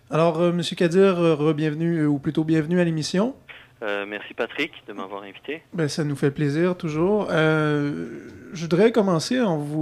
Alors, Monsieur Kadir, bienvenue ou plutôt bienvenue à l'émission. Merci Patrick de m'avoir invité. Ben, ça nous fait plaisir toujours. Je voudrais commencer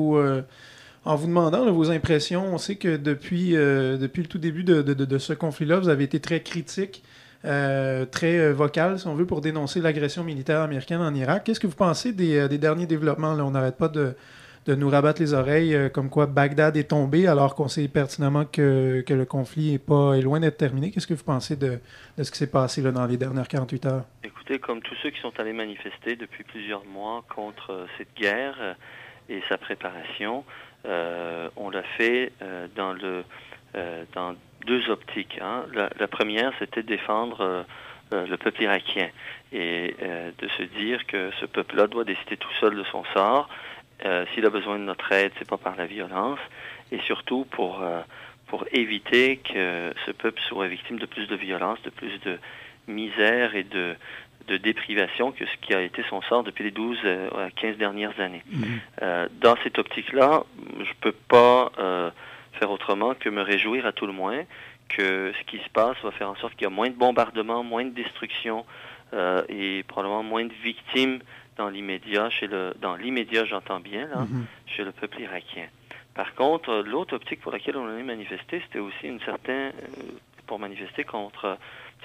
en vous demandant là, vos impressions. On sait que depuis le tout début de ce conflit-là, vous avez été très critique, très vocal, si on veut, pour dénoncer l'agression militaire américaine en Irak. Qu'est-ce que vous pensez des derniers développements là? On n'arrête pas de nous rabattre les oreilles, comme quoi Bagdad est tombé, alors qu'on sait pertinemment que le conflit est loin d'être terminé. Qu'est-ce que vous pensez de ce qui s'est passé là, dans les dernières 48 heures? Écoutez, comme tous ceux qui sont allés manifester depuis plusieurs mois contre cette guerre et sa préparation, on l'a fait dans deux optiques. Hein. La première, c'était de défendre le peuple irakien et de se dire que ce peuple-là doit décider tout seul de son sort. S'il a besoin de notre aide, c'est pas par la violence, et surtout pour éviter que ce peuple soit victime de plus de violence, de plus de misère et de déprivation que ce qui a été son sort depuis les 12 à 15 dernières années. Dans cette optique-là, je peux pas faire autrement que me réjouir à tout le moins que ce qui se passe va faire en sorte qu'il y a moins de bombardements, moins de destruction et probablement moins de victimes dans l'immédiat, j'entends bien, là, chez le peuple irakien. Par contre, l'autre optique pour laquelle on a manifesté, c'était aussi pour manifester contre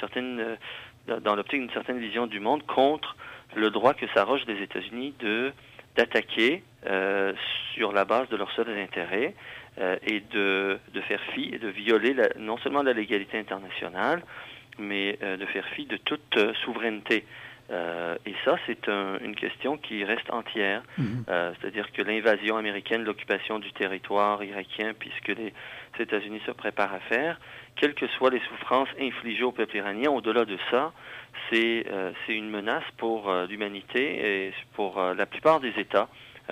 dans l'optique d'une certaine vision du monde, contre le droit que s'arroge les États-Unis d'attaquer sur la base de leurs seuls intérêts et de faire fi et de violer non seulement la légalité internationale, mais de faire fi de toute souveraineté. Et ça, c'est une question qui reste entière. C'est-à-dire que l'invasion américaine, l'occupation du territoire irakien, puisque les États-Unis se préparent à faire, quelles que soient les souffrances infligées au peuple iranien, au-delà de ça, c'est une menace pour l'humanité et pour la plupart des États.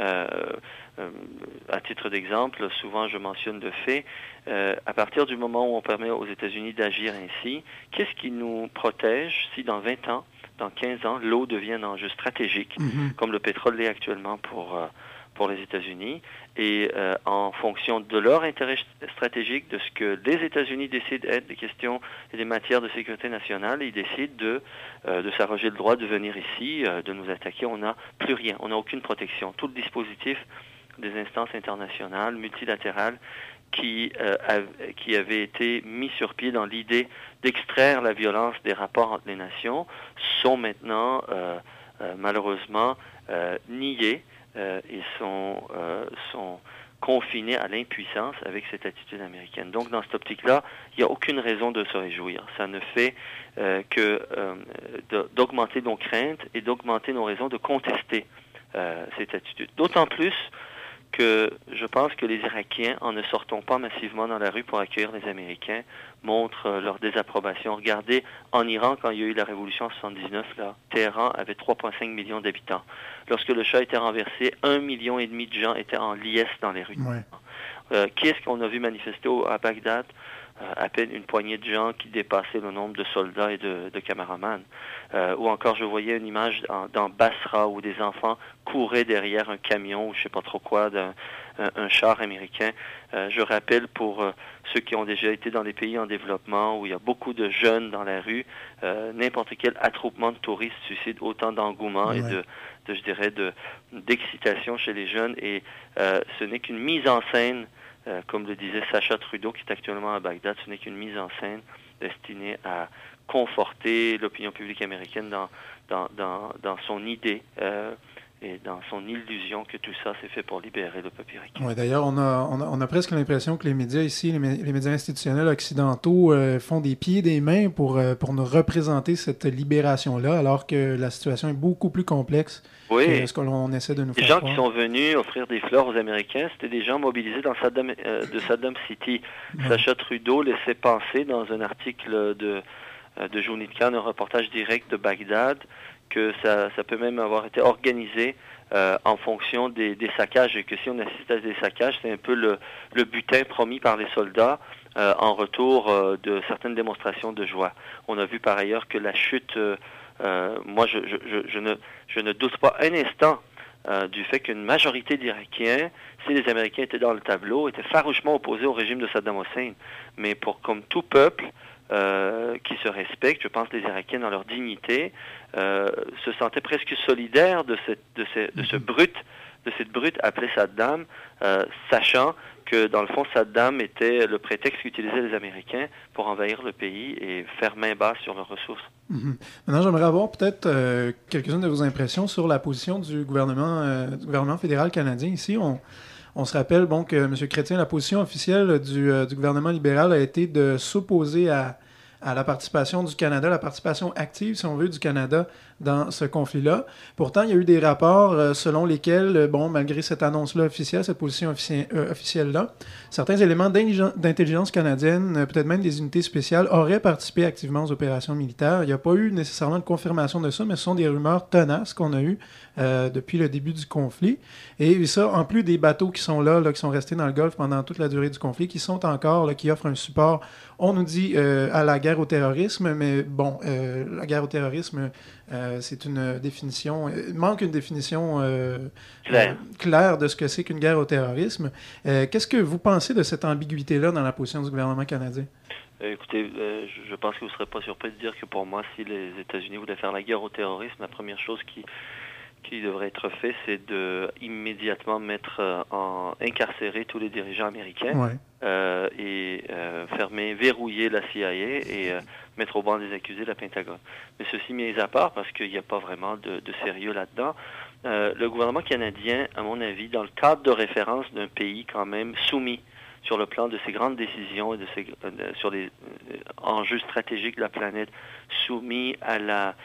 À titre d'exemple, souvent je mentionne le fait, à partir du moment où on permet aux États-Unis d'agir ainsi, qu'est-ce qui nous protège si dans 20 ans, dans 15 ans, l'eau devient un enjeu stratégique, comme le pétrole l'est actuellement pour les États-Unis, et en fonction de leur intérêt stratégique, de ce que les États-Unis décident être des questions et des matières de sécurité nationale, ils décident de s'arroger le droit de venir ici, de nous attaquer. On n'a plus rien, on n'a aucune protection. Tout le dispositif des instances internationales, multilatérales, qui avait été mis sur pied dans l'idée d'extraire la violence des rapports entre les nations, sont maintenant malheureusement niés et sont confinés à l'impuissance avec cette attitude américaine. Donc dans cette optique-là, il n'y a aucune raison de se réjouir. Ça ne fait que d'augmenter nos craintes et d'augmenter nos raisons de contester cette attitude. D'autant plus que je pense que les Irakiens, en ne sortant pas massivement dans la rue pour accueillir les Américains, montrent leur désapprobation. Regardez, en Iran, quand il y a eu la révolution en 79, là, Téhéran avait 3,5 millions d'habitants. Lorsque le Shah était renversé, 1,5 million de gens étaient en liesse dans les rues. Ouais. Qui est-ce qu'on a vu manifester à Bagdad? À peine une poignée de gens qui dépassaient le nombre de soldats et de caméramans. Ou encore, je voyais une image dans Basra où des enfants couraient derrière un camion ou je sais pas trop quoi, un char américain. Je rappelle pour ceux qui ont déjà été dans les pays en développement où il y a beaucoup de jeunes dans la rue, n'importe quel attroupement de touristes suscite autant d'engouement et d'excitation chez les jeunes. Et ce n'est qu'une mise en scène. Comme le disait Sacha Trudeau, qui est actuellement à Bagdad, ce n'est qu'une mise en scène destinée à conforter l'opinion publique américaine dans son idée et dans son illusion que tout ça s'est fait pour libérer le peuple irakien. Ouais, d'ailleurs, on a presque l'impression que les médias ici, les médias institutionnels occidentaux, font des pieds et des mains pour nous représenter cette libération-là, alors que la situation est beaucoup plus complexe que ce que l'on essaie de nous faire croire. Les gens qui sont venus offrir des fleurs aux Américains, c'était des gens mobilisés dans de Saddam City. Ouais. Sacha Trudeau laissait penser dans un article de Journée de Cannes, un reportage direct de Bagdad, que ça peut même avoir été organisé en fonction des saccages, et que si on assiste à des saccages, c'est un peu le butin promis par les soldats en retour de certaines démonstrations de joie. On a vu par ailleurs que la chute, moi je ne doute pas un instant du fait qu'une majorité d'Irakiens, si les Américains étaient dans le tableau, étaient farouchement opposés au régime de Saddam Hussein. Mais comme tout peuple qui se respecte, je pense que les Irakiens dans leur dignité se sentaient presque solidaires de cette brute appelée Saddam, sachant que dans le fond Saddam était le prétexte qu'utilisaient les Américains pour envahir le pays et faire main basse sur leurs ressources. Maintenant, j'aimerais avoir peut-être quelques-unes de vos impressions sur la position du gouvernement fédéral canadien. Ici, on se rappelle que M. Chrétien, la position officielle du gouvernement libéral a été de s'opposer à la participation du Canada, la participation active, si on veut, du Canada dans ce conflit-là. Pourtant, il y a eu des rapports selon lesquels, malgré cette annonce-là officielle, cette position officielle-là, certains éléments d'intelligence canadienne, peut-être même des unités spéciales, auraient participé activement aux opérations militaires. Il n'y a pas eu nécessairement de confirmation de ça, mais ce sont des rumeurs tenaces qu'on a eues depuis le début du conflit. Et ça, en plus des bateaux qui sont là, qui sont restés dans le Golfe pendant toute la durée du conflit, qui sont encore, qui offrent un support, on nous dit, à la guerre au terrorisme, mais la guerre au terrorisme, c'est une définition, il manque une définition claire de ce que c'est qu'une guerre au terrorisme. Qu'est-ce que vous pensez de cette ambiguïté-là dans la position du gouvernement canadien? Écoutez, je pense que vous ne serez pas surpris de dire que pour moi, si les États-Unis voulaient faire la guerre au terrorisme, la première chose qui devrait être fait, c'est de immédiatement incarcérer tous les dirigeants américains et verrouiller la CIA et mettre au banc des accusés la Pentagone. Mais ceci mis à part, parce qu'il n'y a pas vraiment de sérieux là-dedans, le gouvernement canadien, à mon avis, dans le cadre de référence d'un pays quand même soumis sur le plan de ses grandes décisions et sur les enjeux stratégiques de la planète, soumis à la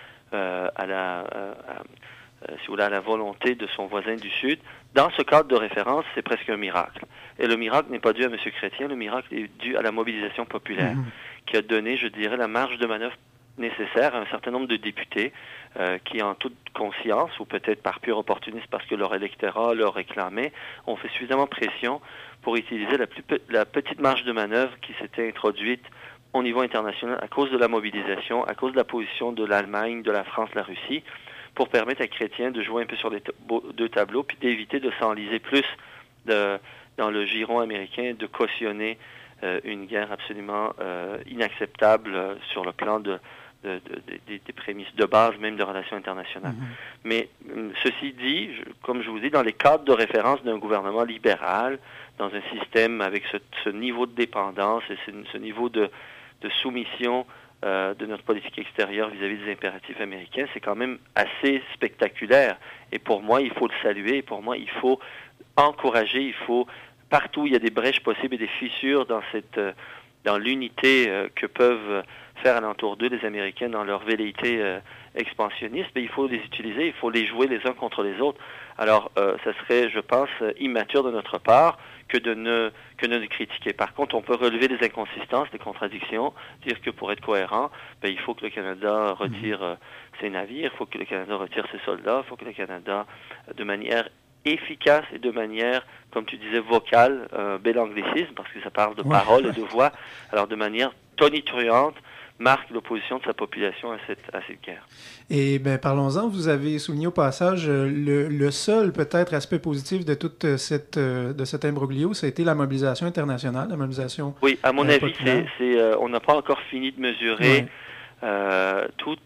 volonté de son voisin du Sud. Dans ce cadre de référence, c'est presque un miracle. Et le miracle n'est pas dû à M. Chrétien, le miracle est dû à la mobilisation populaire, qui a donné, je dirais, la marge de manœuvre nécessaire à un certain nombre de députés qui, en toute conscience, ou peut-être par pur opportunisme parce que leur électorat leur réclamait, ont fait suffisamment pression pour utiliser la petite marge de manœuvre qui s'était introduite au niveau international à cause de la mobilisation, à cause de la position de l'Allemagne, de la France, de la Russie, pour permettre à Chrétien de jouer un peu sur les deux tableaux, puis d'éviter de s'enliser plus dans le giron américain, de cautionner une guerre absolument inacceptable sur le plan des prémices de base, même de relations internationales. Mais ceci dit, comme je vous dis, dans les cadres de référence d'un gouvernement libéral, dans un système avec ce niveau de dépendance et ce niveau de soumission de notre politique extérieure vis-à-vis des impératifs américains, c'est quand même assez spectaculaire. Et pour moi, il faut le saluer. Et pour moi, il faut encourager. Il faut partout, il y a des brèches possibles et des fissures dans l'unité que peuvent faire alentour d'eux les Américains dans leur velléité expansionniste. Mais il faut les utiliser. Il faut les jouer les uns contre les autres. Alors, ça serait, je pense, immature de notre part que de ne critiquer. Par contre, on peut relever des inconsistances, des contradictions, dire que pour être cohérent, il faut que le Canada retire ses navires, il faut que le Canada retire ses soldats, il faut que le Canada, de manière efficace et de manière, comme tu disais, vocale, bel anglicisme, parce que ça parle de parole et de voix, alors de manière tonitruante, marque l'opposition de sa population à cette guerre. Et parlons-en, vous avez souligné au passage le seul peut-être aspect positif de toute de cet imbroglio, ça a été la mobilisation internationale, la mobilisation oui, à mon avis, on n'a pas encore fini de mesurer toute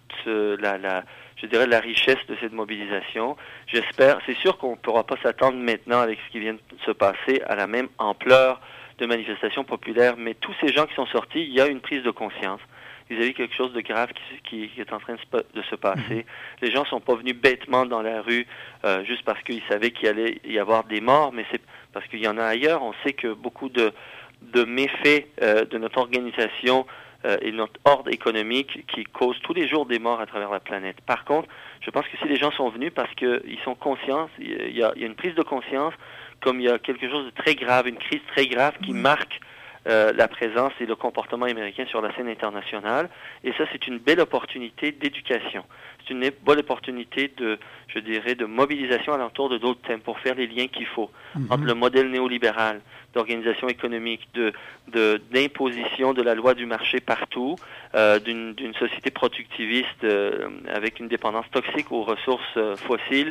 je dirais la richesse de cette mobilisation. J'espère, c'est sûr qu'on ne pourra pas s'attendre maintenant avec ce qui vient de se passer à la même ampleur de manifestations populaires, mais tous ces gens qui sont sortis, il y a une prise de conscience vis-à-vis quelque chose de grave qui est en train de se passer. Les gens sont pas venus bêtement dans la rue juste parce qu'ils savaient qu'il allait y avoir des morts, mais c'est parce qu'il y en a ailleurs. On sait que beaucoup de méfaits de notre organisation et de notre ordre économique qui causent tous les jours des morts à travers la planète. Par contre, je pense que si les gens sont venus parce qu'ils sont conscients, il y a une prise de conscience, comme il y a quelque chose de très grave, une crise très grave qui marque la présence et le comportement américain sur la scène internationale. Et ça, c'est une belle opportunité d'éducation. C'est une belle opportunité de mobilisation alentour de d'autres thèmes pour faire les liens qu'il faut entre le modèle néolibéral d'organisation économique, d'imposition de la loi du marché partout, d'une société productiviste avec une dépendance toxique aux ressources fossiles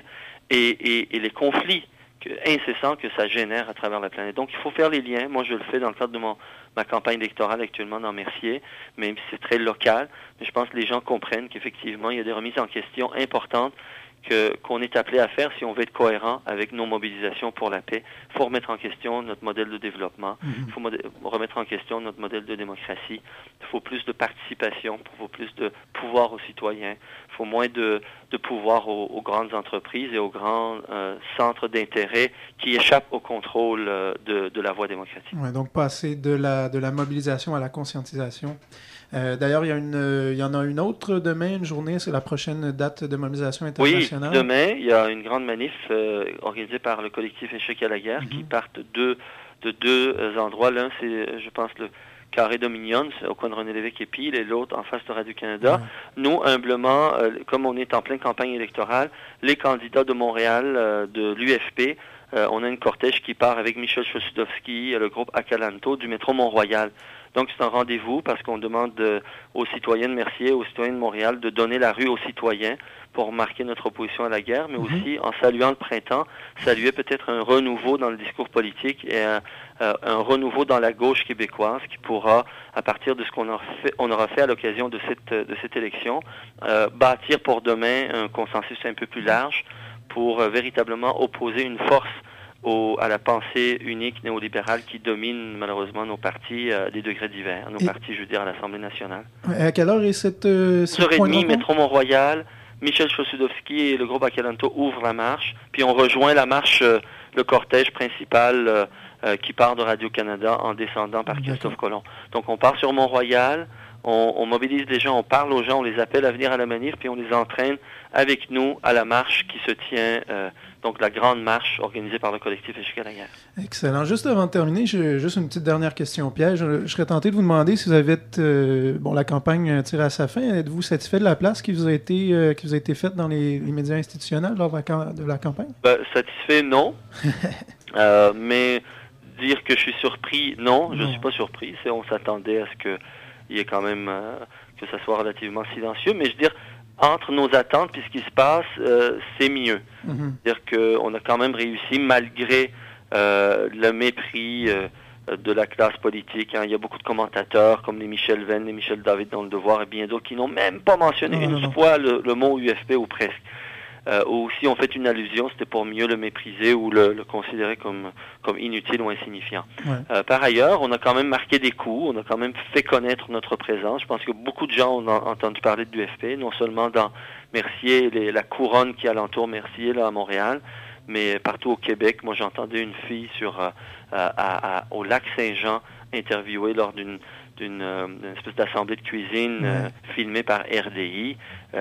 et les conflits incessants que ça génère à travers la planète. Donc, il faut faire les liens. Moi, je le fais dans le cadre de ma campagne électorale actuellement dans Mercier, même si c'est très local. Mais je pense que les gens comprennent qu'effectivement, il y a des remises en question importantes qu'on est appelé à faire si on veut être cohérent avec nos mobilisations pour la paix. Il faut remettre en question notre modèle de développement. Il faut remettre en question notre modèle de démocratie. Il faut plus de participation, il faut plus de pouvoir aux citoyens. Il faut moins de pouvoir aux grandes entreprises et aux grands centres d'intérêt qui échappent au contrôle de la voie démocratique. Ouais, donc passer de la mobilisation à la conscientisation. D'ailleurs, il y en a une autre demain, une journée, c'est la prochaine date de mobilisation internationale. Oui, demain, il y a une grande manif organisée par le collectif Échec à la guerre qui partent de deux endroits. L'un, c'est, je pense, le Carré Dominion, au coin de René Lévesque et Peel, et l'autre en face de Radio-Canada. Nous, humblement, comme on est en pleine campagne électorale, les candidats de Montréal, de l'UFP, on a une cortège qui part avec Michel Chossudovski, le groupe Acalanto du métro Mont-Royal. Donc, c'est un rendez-vous parce qu'on demande aux citoyens de Mercier, aux citoyens de Montréal, de donner la rue aux citoyens pour marquer notre opposition à la guerre, mais aussi, en saluant le printemps, saluer peut-être un renouveau dans le discours politique et un renouveau dans la gauche québécoise qui pourra, à partir de ce qu'on aura fait à l'occasion de cette élection, bâtir pour demain un consensus un peu plus large pour véritablement opposer une force à la pensée unique néolibérale qui domine malheureusement nos partis à des degrés divers, partis, je veux dire, à l'Assemblée nationale. À quelle heure est cette 11h30, métro Mont-Royal, Michel Chossudovski et le groupe Acalanto ouvrent la marche, puis on rejoint la marche, le cortège principal qui part de Radio-Canada en descendant par Christophe Colomb. Donc on part sur Mont-Royal, on mobilise les gens, on parle aux gens, on les appelle à venir à la manif, puis on les entraîne avec nous à la marche qui se tient, donc la grande marche organisée par le collectif Échec à la guerre. Excellent. Juste avant de terminer, j'ai juste une petite dernière question piège. Je serais tenté de vous demander si vous avez la campagne tire à sa fin. Êtes-vous satisfait de la place qui vous a été faite dans les médias institutionnels lors de la campagne? Satisfait, non. Mais dire que je suis surpris, non, je ne suis pas surpris. On s'attendait à ce qu'il y ait quand même que ça soit relativement silencieux, mais je veux dire, entre nos attentes et ce qui se passe, c'est mieux. C'est-à-dire qu'on a quand même réussi, malgré le mépris de la classe politique. Il y a beaucoup de commentateurs, comme les Michel Venn, les Michel David dans Le Devoir et bien d'autres, qui n'ont même pas mentionné une fois le mot UFP ou presque. Ou si on fait une allusion, c'était pour mieux le mépriser ou le considérer comme inutile ou insignifiant. Par ailleurs, on a quand même marqué des coups, on a quand même fait connaître notre présence. Je pense que beaucoup de gens ont entendu parler de l'UFP, non seulement dans Mercier, la couronne qui alentoure Mercier, là, à Montréal, mais partout au Québec. Moi, j'entendais une fille au lac Saint-Jean interviewée lors d'une espèce d'assemblée de cuisine filmée par RDI,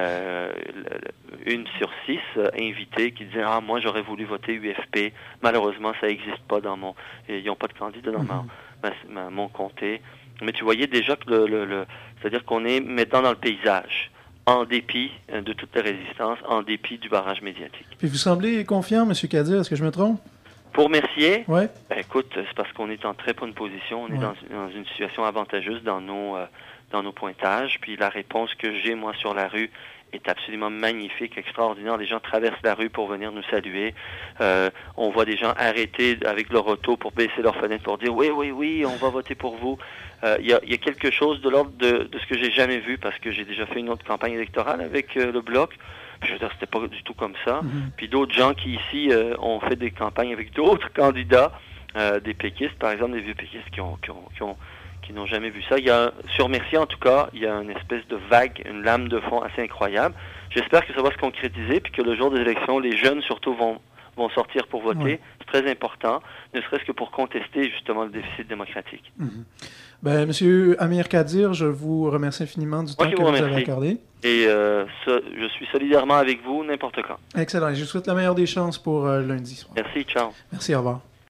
1 sur 6 invités qui disaient « moi j'aurais voulu voter UFP, malheureusement ça n'existe pas ils n'ont pas de candidat dans mon comté ». Mais tu voyais déjà que c'est-à-dire qu'on est maintenant dans le paysage, en dépit de toutes les résistances, en dépit du barrage médiatique. Et vous semblez confiant, M. Kadir, est-ce que je me trompe? Pour Mercier, ouais. Écoute, c'est parce qu'on est en très bonne position, on est dans une situation avantageuse dans nos pointages, puis la réponse que j'ai, moi, sur la rue est absolument magnifique, extraordinaire. Les gens traversent la rue pour venir nous saluer. On voit des gens arrêter avec leur auto pour baisser leur fenêtre pour dire « Oui, on va voter pour vous ». Il y a quelque chose de l'ordre de ce que j'ai jamais vu, parce que j'ai déjà fait une autre campagne électorale avec le Bloc. Je veux dire, c'était pas du tout comme ça. Puis d'autres gens qui, ici, ont fait des campagnes avec d'autres candidats, des péquistes, par exemple, des vieux péquistes qui n'ont jamais vu ça. Sur Mercier, en tout cas, il y a une espèce de vague, une lame de fond assez incroyable. J'espère que ça va se concrétiser, puis que le jour des élections, les jeunes, surtout, vont sortir pour voter. Ouais. C'est très important, ne serait-ce que pour contester, justement, le déficit démocratique. Monsieur Amir Kadir, je vous remercie infiniment du temps que vous avez accordé. Et je suis solidairement avec vous n'importe quand. Excellent. Je vous souhaite la meilleure des chances pour lundi soir. Merci, ciao. Merci, au revoir.